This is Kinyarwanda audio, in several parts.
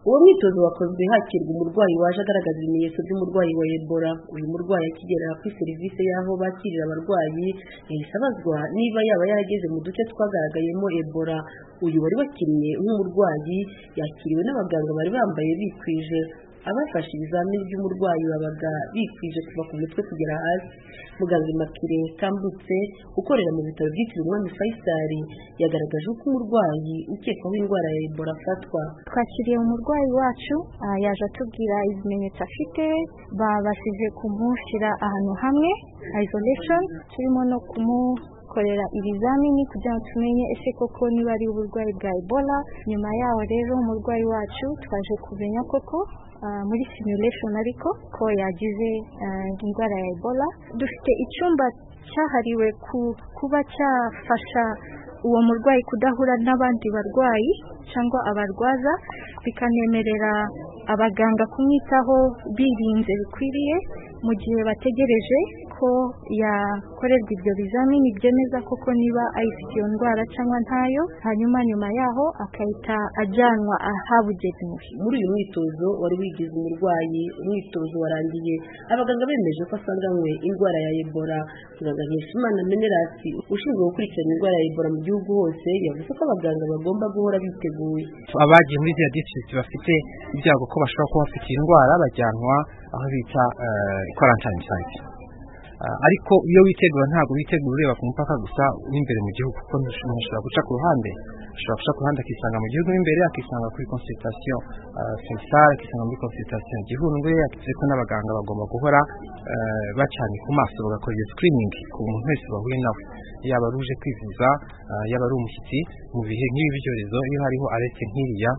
Uwo mwitozo wakozwe hakirwa umurwayi waje agaragaza ibimenyetso by'umurwayi wa Ebola. Uyu murwayi akigera kuri serivisi y'aho bakirira abarwayi yahise abazwa niba yaba yarageze mu duce twagaragayemo Ebola. Uyu wari wakiriye nk'umurwayi yakiriwe n'abaganga bari bambaye bikwije. Abafashe ibizamini by'umurwayi babaga bikwije kuva ku mutwe kugera hasi. Muganga Immaculée Tambutse ukorera mu bitaro byitiriwe Umwami Faisal yagaragaje uko umurwayi ukekwaho indwara ya Ebola afatwa. Twakiriye umurwayi wacu yaje atubwira ibimenyetso afite, babashije kumushyira ahantu hamwe isolation, turimo no korera ibizamini kugira ngo tumenye ese koko niba ari uburwayi bwa Ebola. Nyuma yaho rero umurwayi wacu twaje kumenya koko muri simulation ariko ko yagize indwara ya Ebola. Dufite icyumba cyahariwe kuba cyafasha uwo murwayi kudahura n'abandi barwayi cyangwa abarwaza, bikanemerera abaganga kumwitaho birinze bikwiriye mu gihe bategereje ko yakorerwa ibyo bizamini byemeza koko niba ayifite iyo ndwara cyangwa ntayo, hanyuma nyuma yaho akahita ajyanwa ahabugenewe. Muri uyu mwitozo wari wigize umurwayi, umwitozo warangiye abaganga bemeje ko asanganywe indwara ya Ebola. Muganga Nkeshimana Menerasi ushinzwe gukurikirana indwara ya Ebola mu gihugu hose yavuze ko abaganga bagomba guhora biteguye. Abagiye muri ziriya district bafite ibyago ko bashobora kuba bafite indwara bajyanwa aho bita quarantine site. Ariko iyo witegura ntabwo witegura ureba ku mupaka gusa n'imbere mu gihugu, kuko ntushobora guca ku ruhande, ashobora guca ku ruhande akisanga mu gihugu imbere, akisanga kuri consultation Faisal, akisanga muri consultation Gihundwe. Akize ko n'abaganga bagomba guhora bacanye ku maso bagakora iyo screening ku muntu wese bahuye nawe, yaba ruje kwivuza, yaba ari umushyitsi. Mu bihe nk'ibi byorezo iyo hariho aretse nk'iriya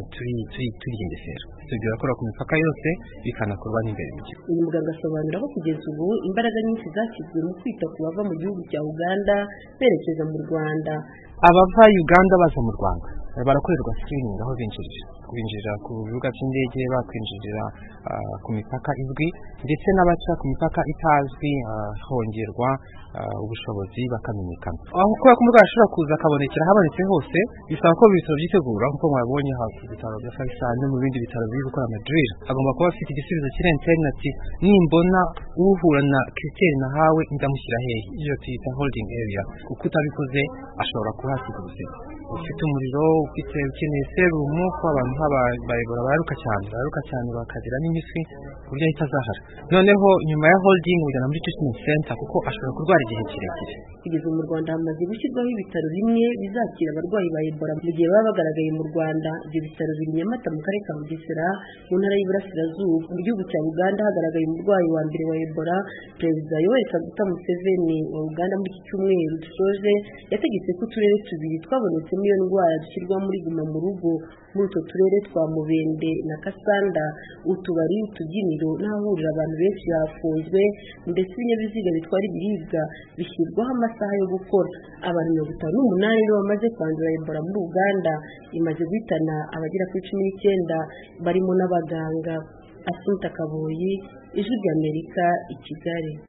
turigendesera ibyo bakora ku mipaka yose bikanakorwa n'imbere mu gihugu. Uyu muganga asobanura ko kugeza ubu imbaraga nyinshi zashyizwe mu kwita ku bava mu gihugu cya Uganda berekeza mu Rwanda. Abava Uganda baza mu Rwanda barakorerwa screening aho binjirira ku bibuga by'indege, bakwinjirira ku mipaka izwi, ndetse n'abaca ku mipaka itazwi hongerwa ubushobozi bakamenyekana. Aho kuba umurwayi ashobora kuza akabonekera habonetse hose, bisaba ko ibitaro byitegura nk'uko mwabonye hafi ibitaro bya Faisal no mu bindi bitaro biri gukora amadrill. Agomba kuba afite igisubizo kiri alternative, nimbona uhura na critère nahawe ndamushyira hehe, iyo tuyita holding area. Kuko utabikoze ashobora kuhasiga ubuzima. Ufite umuriro, ukeneye serumu, ko abantu Ebola baruka cyane bakagira n'imiswi ku buryo ahita azahara. Noneho nyuma ya holding ujyana muri treatment center kuko ashobora kurwara igihe kirekire. Kugeza mu Rwanda hamaze gushyirwaho ibitaro bimwe bizakira abarwayi ba Ebola mu gihe baba bagaragaye mu Rwanda. Ibyo bitaro biri Nyamata mu karere ka Bugesera mu ntara y'Iburasirazuba. Mu gihugu cya Uganda hagaragaye umurwayi wa mbere wa Ebola. Perezida Yoweri Kaguta Museveni wa Uganda muri iki cyumweru dusoje yategetse ko uturere tubiri twabonetsemo iyo ndwara dushyirwa muri guma mu rugo. Muri utwo turere twa Mubende na Kasanda, utubari, utubyiniro n'ahahurira abantu benshi hafunzwe, ndetse ibinyabiziga bitwara ibiribwa bishyirwaho amasaha yo gukora. Abantu 58 nibo bamaze kwandura Ebola muri Uganda, imaze guhitana abagera kuri 19 barimo n'abaganga. Assunta Kaboyi, Ijwi ry'Amerika, i Kigali.